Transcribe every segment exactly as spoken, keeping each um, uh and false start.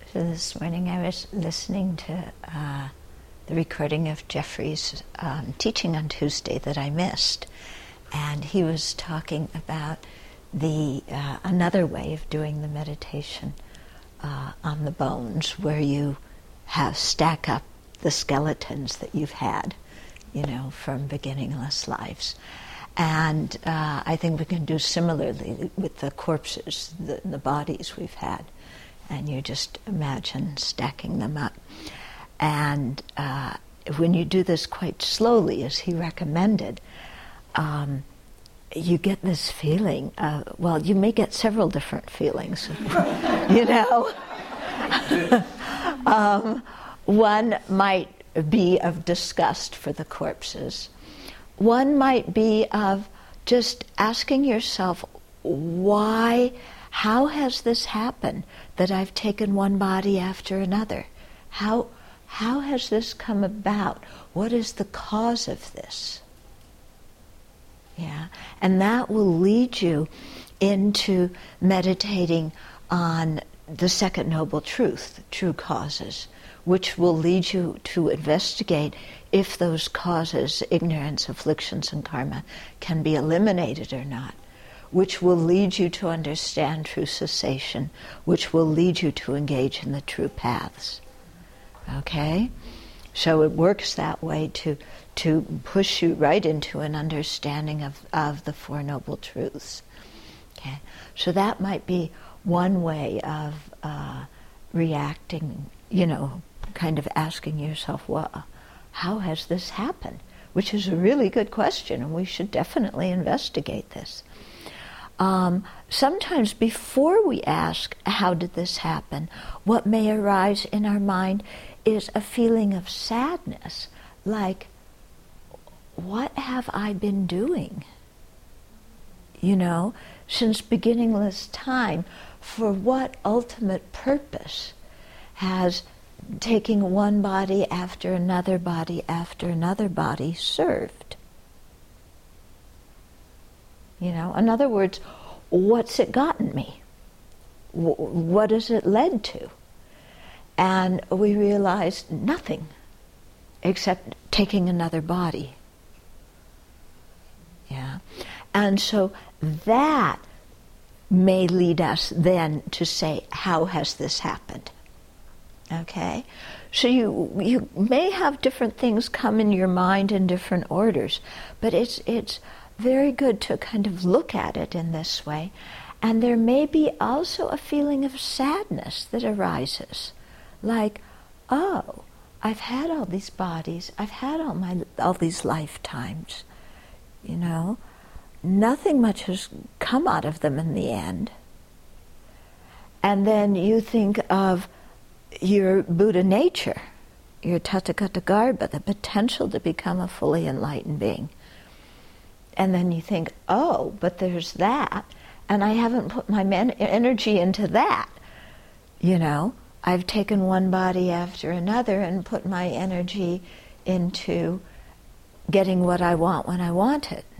So this morning I was listening to uh, the recording of Jeffrey's um, teaching on Tuesday that I missed, and he was talking about the uh, another way of doing the meditation uh, on the bones, where you have stack up the skeletons that you've had, you know, from beginningless lives. And uh, I think we can do similarly with the corpses, the, the bodies we've had. And you just imagine stacking them up. And uh, when you do this quite slowly, as he recommended, um, you get this feeling of, well, you may get several different feelings, you know. um, one might be of disgust for the corpses. One might be of just asking yourself, why, how has this happened that I've taken one body after another? How, how has this come about? What is the cause of this? Yeah, and that will lead you into meditating on the second noble truth, true causes, which will lead you to investigate if those causes, ignorance, afflictions, and karma, can be eliminated or not, which will lead you to understand true cessation, which will lead you to engage in the true paths. Okay? So it works that way to to push you right into an understanding of, of the Four Noble Truths. Okay? So that might be one way of uh, reacting, you know, kind of asking yourself, well, how has this happened? Which is a really good question, and we should definitely investigate this. Um, sometimes before we ask, how did this happen, what may arise in our mind is a feeling of sadness, like, what have I been doing? You know, since beginningless time, for what ultimate purpose has taking one body after another body after another body served? You know, in other words, what's it gotten me? W- what has it led to? And we realized nothing except taking another body. Yeah. And so that may lead us then to say, how has this happened? Okay? So you you may have different things come in your mind in different orders, but it's it's very good to kind of look at it in this way. And there may be also a feeling of sadness that arises, like, oh, I've had all these bodies, I've had all my all these lifetimes, you know, nothing much has come out of them in the end. And then you think of your Buddha nature, your Tathagata Garbha, the potential to become a fully enlightened being. And then you think, oh, but there's that, and I haven't put my men- energy into that. You know, I've taken one body after another and put my energy into getting what I want when I want it.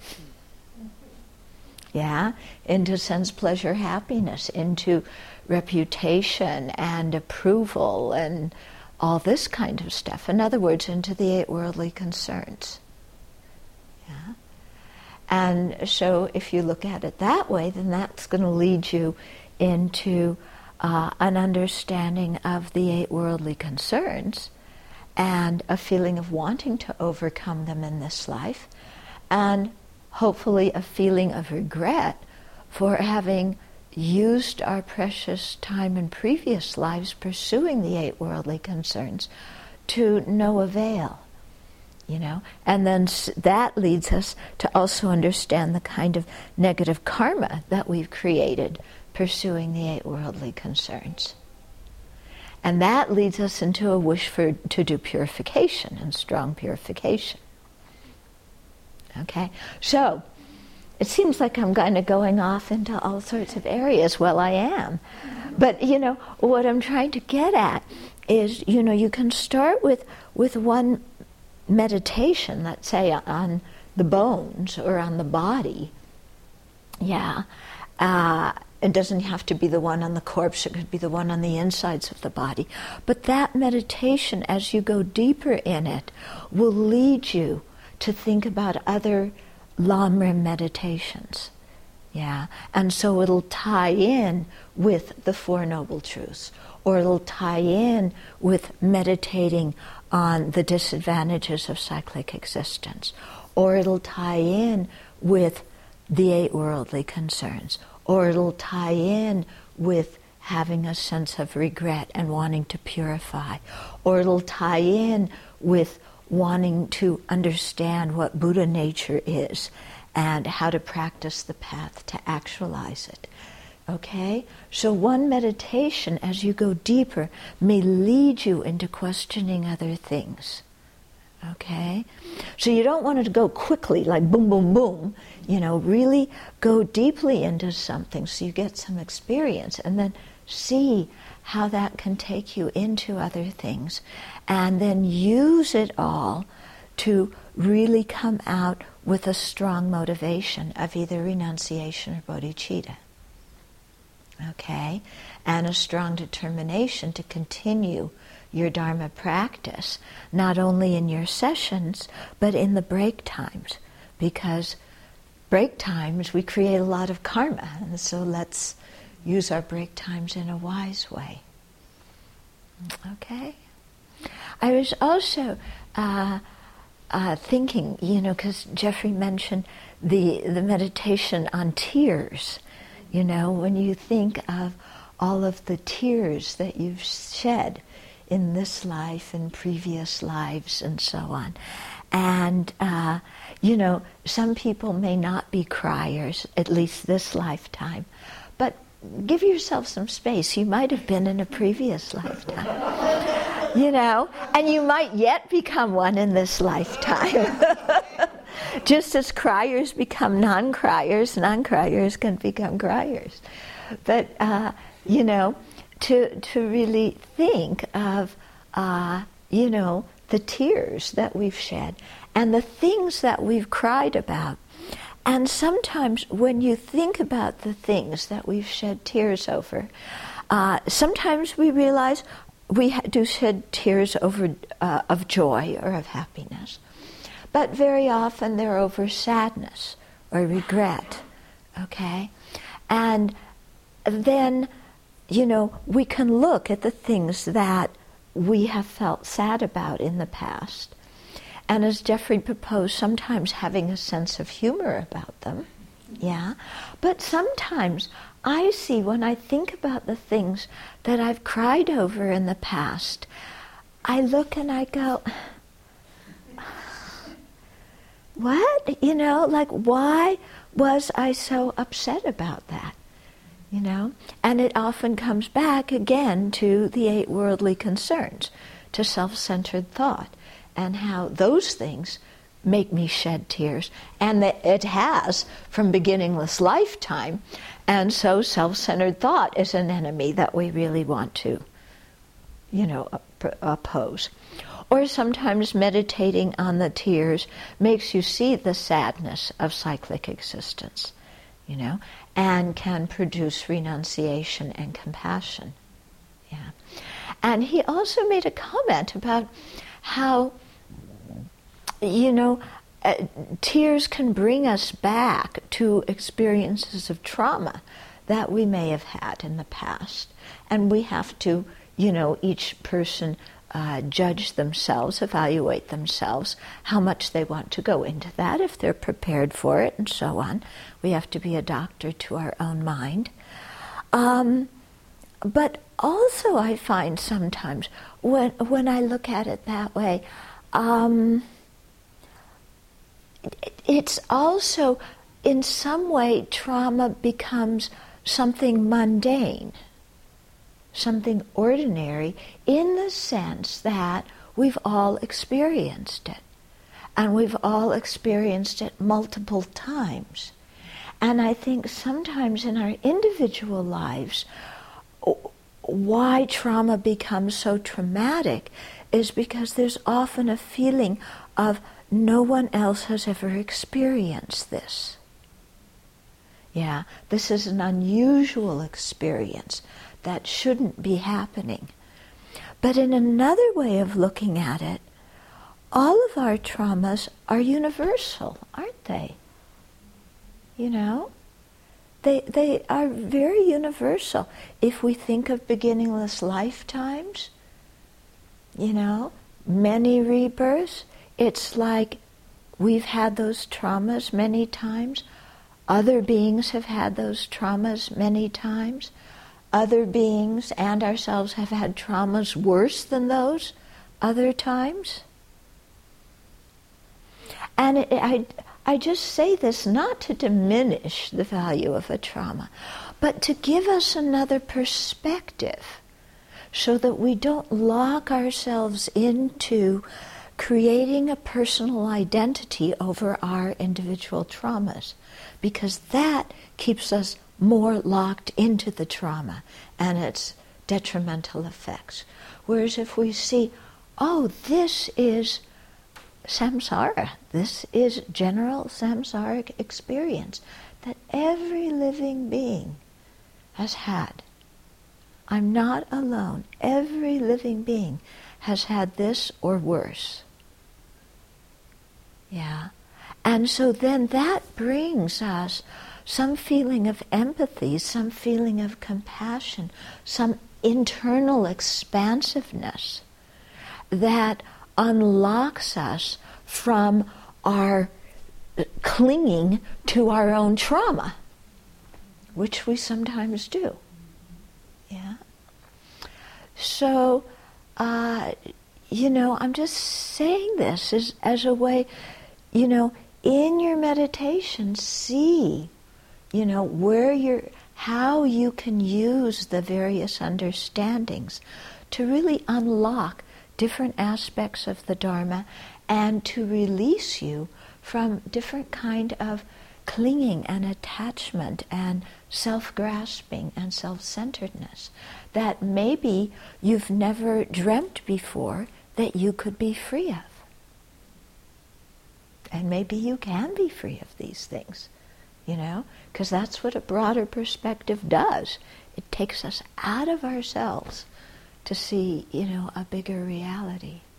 Yeah, into sense, pleasure, happiness, into reputation and approval and all this kind of stuff. In other words, into the eight worldly concerns. Yeah. And so if you look at it that way, then that's going to lead you into uh, an understanding of the eight worldly concerns and a feeling of wanting to overcome them in this life, and hopefully a feeling of regret for having used our precious time in previous lives pursuing the eight worldly concerns to no avail. You know, and then that leads us to also understand the kind of negative karma that we've created pursuing the eight worldly concerns. And that leads us into a wish for to do purification and strong purification. Okay, so it seems like I'm kind of going off into all sorts of areas. Well, I am. But, you know, what I'm trying to get at is, you know, you can start with, with one meditation, let's say on the bones or on the body, yeah, uh, it doesn't have to be the one on the corpse, it could be the one on the insides of the body. But that meditation, as you go deeper in it, will lead you to think about other Lamrim meditations. Yeah, and so it'll tie in with the Four Noble Truths, or it'll tie in with meditating on the disadvantages of cyclic existence, or it'll tie in with the eight worldly concerns, or it'll tie in with having a sense of regret and wanting to purify, or it'll tie in with wanting to understand what Buddha nature is and how to practice the path to actualize it. Okay? So one meditation, as you go deeper, may lead you into questioning other things. Okay? So you don't want it to go quickly, like boom, boom, boom. You know, really go deeply into something so you get some experience, and then see how that can take you into other things, and then use it all to really come out with a strong motivation of either renunciation or bodhicitta. Okay? And a strong determination to continue your Dharma practice, not only in your sessions, but in the break times. Because break times, we create a lot of karma, and so let's use our break times in a wise way. Okay? I was also uh, uh, thinking, you know, because Jeffrey mentioned the, the meditation on tears. You know, when you think of all of the tears that you've shed in this life and previous lives and so on. And, uh, you know, some people may not be criers, at least this lifetime, but give yourself some space. You might have been in a previous lifetime, you know, and you might yet become one in this lifetime. Just as criers become non-criers, non-criers can become criers. But, uh, you know, to to really think of, uh, you know, the tears that we've shed and the things that we've cried about. And sometimes when you think about the things that we've shed tears over, uh, sometimes we realize we ha- do shed tears over uh, of joy or of happiness. But very often they're over sadness or regret, okay? And then, you know, we can look at the things that we have felt sad about in the past. And as Jeffrey proposed, sometimes having a sense of humor about them, yeah? But sometimes I see, when I think about the things that I've cried over in the past, I look and I go, what? You know, like, why was I so upset about that? You know? And it often comes back again to the eight worldly concerns, to self-centered thought, and how those things make me shed tears. And that it has from beginningless lifetime. And so self-centered thought is an enemy that we really want to, you know, op- oppose. Or sometimes meditating on the tears makes you see the sadness of cyclic existence, you know, and can produce renunciation and compassion. Yeah. And he also made a comment about how, you know, uh, tears can bring us back to experiences of trauma that we may have had in the past. And we have to, you know, each person Uh, judge themselves, evaluate themselves, how much they want to go into that, if they're prepared for it, and so on. We have to be a doctor to our own mind. Um, but also I find sometimes, when, when I look at it that way, um, it, it's also, in some way, trauma becomes something mundane, something ordinary, in the sense that we've all experienced it. And we've all experienced it multiple times. And I think sometimes in our individual lives, why trauma becomes so traumatic is because there's often a feeling of no one else has ever experienced this. Yeah, this is an unusual experience that shouldn't be happening. But in another way of looking at it, all of our traumas are universal, aren't they? You know? They, they are very universal. If we think of beginningless lifetimes, you know, many rebirths, it's like we've had those traumas many times. Other beings have had those traumas many times. Other beings and ourselves have had traumas worse than those other times. And it, I, I just say this not to diminish the value of a trauma, but to give us another perspective so that we don't lock ourselves into creating a personal identity over our individual traumas, because that keeps us more locked into the trauma and its detrimental effects. Whereas if we see, oh, this is samsara, this is general samsaric experience that every living being has had. I'm not alone. Every living being has had this or worse. Yeah. And so then that brings us some feeling of empathy, some feeling of compassion, some internal expansiveness that unlocks us from our clinging to our own trauma, which we sometimes do. Yeah. So, uh, you know, I'm just saying this as, as a way, you know, in your meditation, see, you know, where you're, how you can use the various understandings to really unlock different aspects of the Dharma and to release you from different kind of clinging and attachment and self-grasping and self-centeredness that maybe you've never dreamt before that you could be free of. And maybe you can be free of these things, you know, because that's what a broader perspective does. It takes us out of ourselves to see, you know, a bigger reality.